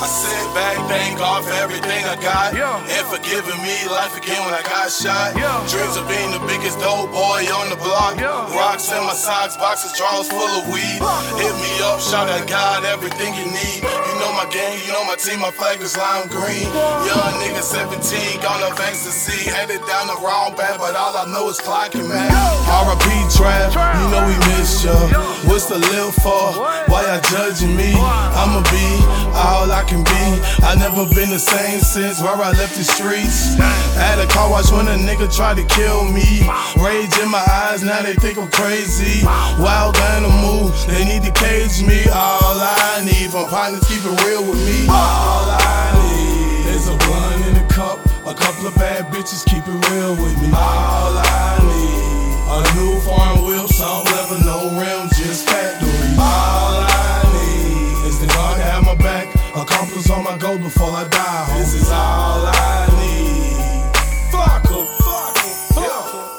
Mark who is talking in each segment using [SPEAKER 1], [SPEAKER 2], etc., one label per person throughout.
[SPEAKER 1] I sit back, thank God for everything I got. And for giving me life again when I got shot. Dreams of being the biggest dope boy on the block. Rocks in my socks, boxes, drawers full of weed. Hit me up, shout at God, everything you need. You know my gang, you know my team, my flag is lime green. Young nigga 17, gone off ecstasy. Headed down the wrong path, but all I know is clocking, man. R.I.P. Trap, you know we miss ya. What's the live for? Why y'all judging me? I'ma be all I can be. I never been the same since where I left the streets. Had a car wash when a nigga tried to kill me. Rage in my eyes, now they think I'm crazy. Wild animal, they need to cage me. All I need from partners, keep it real with me. All I need is a blunt in a cup, a couple of bad bitches, keep it real with me. All I need, a new foreign wheel, salt leather, no rims, just factory. All I need is the God to have my back, accomplish all my goals before I die. This is all I need. Fuck em, fuck em, fuck em.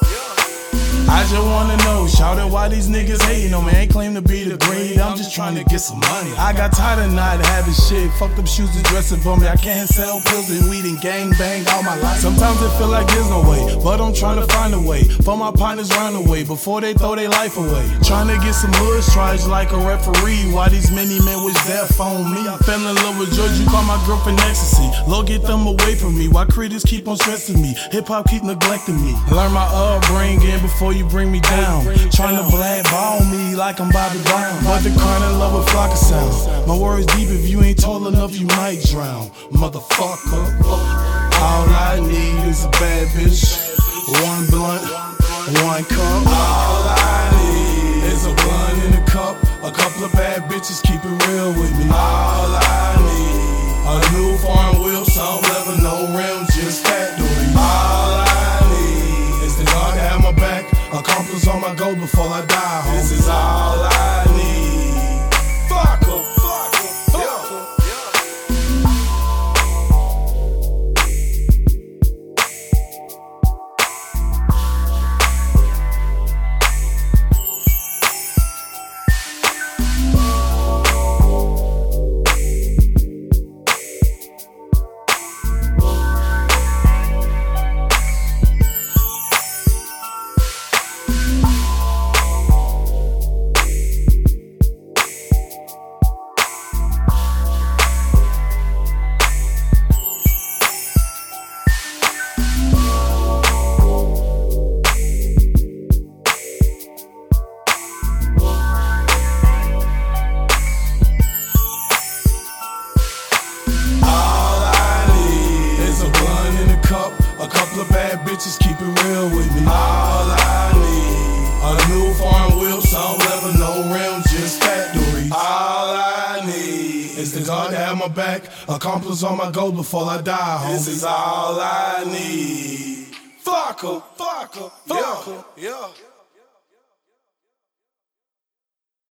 [SPEAKER 1] I just wanna know, shouting why these niggas hating on me. Ain't claim to be the great, I'm just trying to get some money. I got tired of not having shit, fucked up shoes and dressing for me. I can't sell pills and weed and gang bang all my life. Sometimes it feel like there's no way, but I'm trying to find a way for my partners run away before they throw their life away. Trying to get some hood stripes like a referee. Why these many men wish death on me? I fell in love with drugs, you call my girlfriend ecstasy. Lord, get them away from me. Why critics keep on stressing me? Hip hop keep neglecting me. Learn my upbringing before you bring me down. Trying to blackball me like I'm Bobby Brown. But the crown in love with flock of sound. My words deep, if you ain't tall enough, you might drown. Motherfucker. All I need is a bad bitch, one blunt, one cup. All I need is a blunt in a cup, a couple of bad bitches, keep it real with me. All I need, a new foreign wheel, salt leather, no rims, just factory. All I need is the God to have my back, accomplish all my goals before I die. This is all I need. Fuck em, fuck em, fuck em. A couple of bad bitches, keep it real with me. All I need, a new foreign wheel, salt leather, no rims, just factory. All I need is the God to have my back, accomplish all my goals before I die, homie. This is all I need. Fuck em, fuck em, fuck em, yeah.